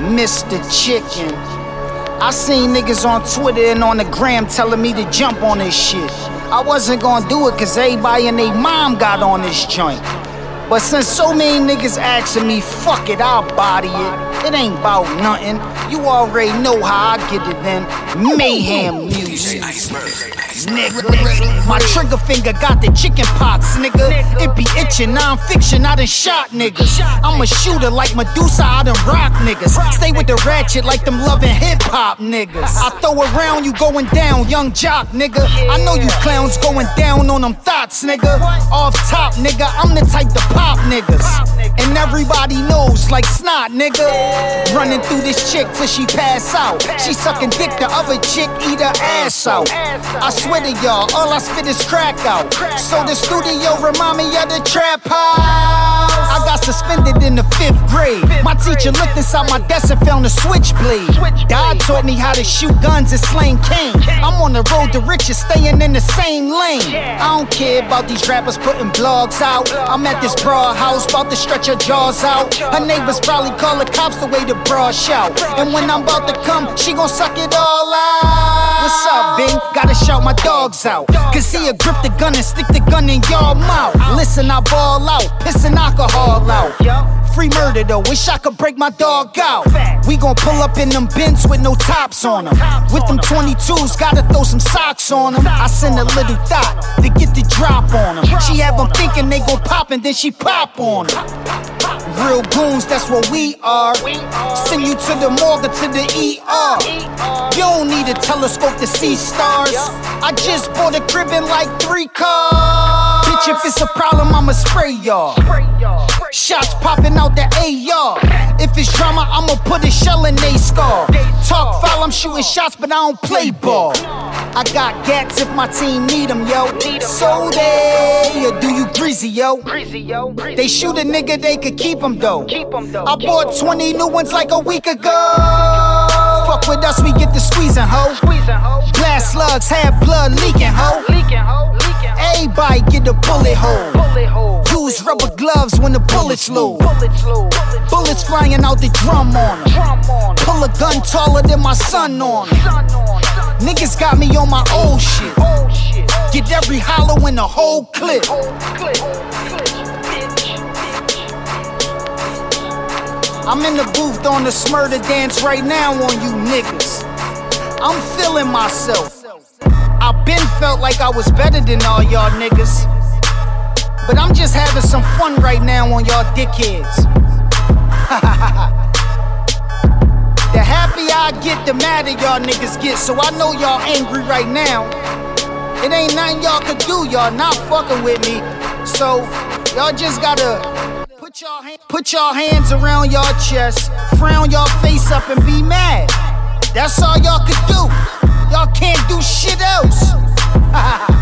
Mr. Chicken. I seen niggas on Twitter and on the gram telling me to jump on this shit. I wasn't gonna do it cause everybody and they mom got on this joint. But since so many niggas asking me, fuck it, I'll body it. It ain't about nothing. You already know how I get it then. Mayhem music. Nigga, my trigger finger got the chicken pox, nigga. It be itching, non-fiction, I done shot niggas. I'm a shooter like Medusa, I done rock niggas. Stay with the ratchet like them loving hip-hop niggas. I throw around, you going down, young jock, nigga. I know you clowns going down on them thoughts, nigga. Off top, nigga, I'm the type to pop niggas. And everybody knows like snot, nigga. Running through this chick till she pass out. She sucking dick, the other chick eat her ass out. I swear to y'all, all I spit is crack out. So the studio remind me of the trap house. I got suspended in the 5th grade. My teacher looked inside my desk and found a switchblade. God taught me how to shoot guns and sling cane. I'm on the road to riches, staying in the same lane. I don't care about these rappers putting blogs out. I'm at this broad house, about to stretch her jaws out. Her neighbors probably call the cops the way the broad shout. And when I'm about to come, she gon' suck it all out. What's up, Bing? Gotta shout my dogs out. Cause he'll grip the gun and stick the gun in y'all mouth. Listen, I ball out, pissin' alcohol out. Free murder though, wish I could break my dog out. We gon' pull up in them bins with no tops on them. With them 22s, gotta throw some socks on them. I send a little thought to get the drop on them. She have them thinking they gon' pop and then she pop on them. Real goons, that's what we are. Send you to the morgue or to the ER. You don't need a telescope to see stars. I just bought a crib in like 3 cars. Bitch, if it's a problem, I'ma spray y'all. Shots popping out the AR. If it's drama, I'ma put a shell in they skull. Talk foul, I'm shooting shots, but I don't play ball. I got gats if my team need them, yo. So they, or do you greasy, yo? They shoot a nigga, they could keep them, though. I bought 20 new ones like a week ago. Fuck with us, we get the squeezing, ho. Blast slugs, have blood leaking, ho. Everybody get a bullet hole. Use rubber gloves when the bullets load. Bullets flying out the drum on them. Pull a gun taller than my son on them. Niggas got me on my old shit. Get every hollow in the whole clip. I'm in the booth on the Smurder dance right now on you niggas. I'm feeling myself. I been felt like I was better than all y'all niggas. But I'm just having some fun right now on y'all dickheads. The happier I get, the madder y'all niggas get. So I know y'all angry right now. It ain't nothing y'all could do, y'all not fucking with me. So y'all just gotta put y'all hands around y'all chest, frown y'all face up and be mad. That's all y'all could do. Y'all can't do shit else.